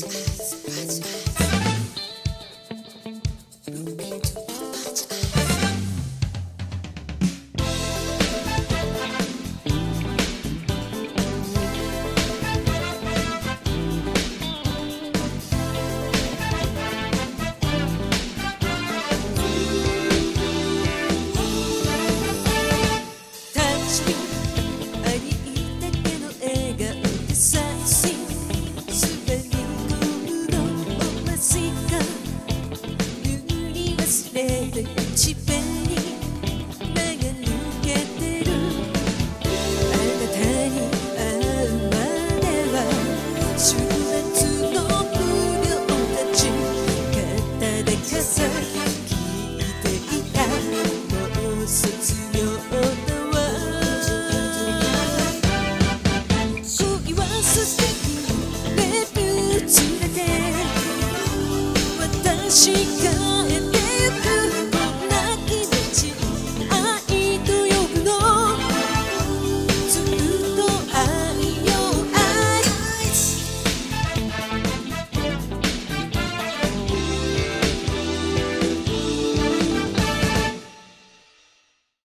地面に目が抜けてるあなたに会うまでは週末の不良たち肩で傘聞いていたもう卒業だわ恋は素敵レビュー連れて私が